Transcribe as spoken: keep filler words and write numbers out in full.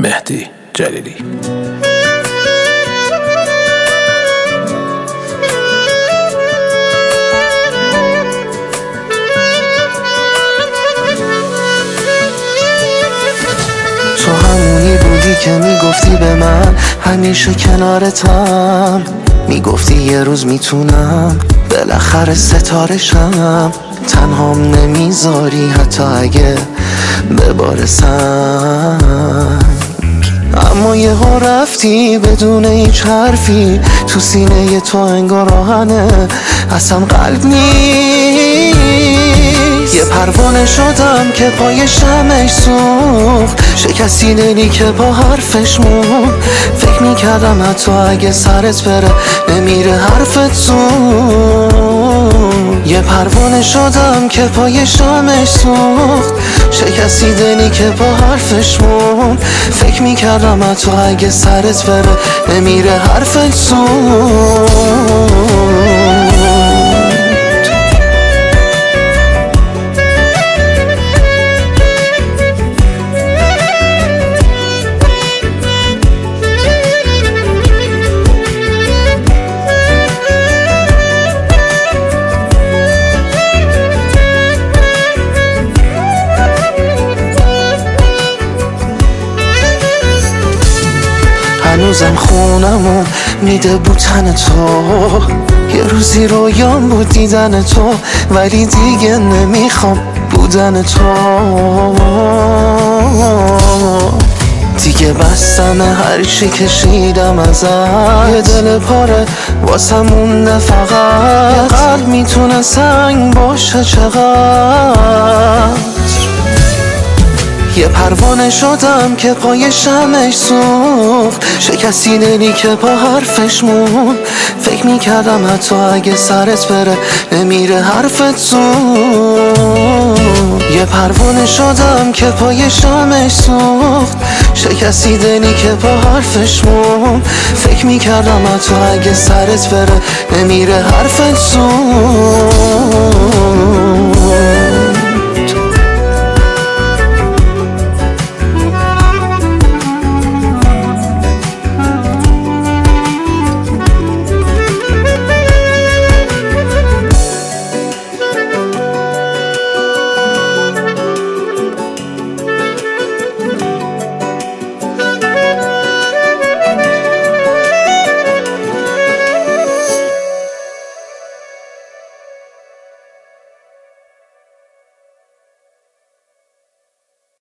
مهدی جلیلی. تو همونی بودی که میگفتی به من همیشه کنارتم، میگفتی یه روز میتونم بالاخره ستارشم، تنهام نمیذاری حتی اگه بباره سنگ. اما یه ها رفتی بدون هیچ حرفی، تو سینه تو انگار آهنه اصلا قلب نیست. یه پروانه شدم که پای شمعش سوخت، شکستی دلی که با حرفش مون، فکر میکردم حتی اگه سرت بره نمیره حرفت زون. یه پروانه شدم که پای شمعش سوخت، شکستی دلی که با حرفش مون، فکر میکردم حتی اگه سرت بره نمیره حرفت زون. هنوزم خونمو میده بودن تو، یه روزی رویام بود دیدن تو، ولی دیگه نمیخوام بودن تو. دیگه بستم هرچی کشیدم ازت، یه دل پاره واسه مونده فقط، یه قلب میتونه سنگ باشه چقدر. یه پروانه شدم که پای شمعش سوخت، شکستی دلی که با حرفش مون، فکر میکردم حتی اگه سرت بره نمیره حرفت زون. یه پروانه شدم که پای شمعش سوخت، شکستی دلی که با حرفش مون، فکر میکردم حتی اگه سرت بره نمیره حرفت زون.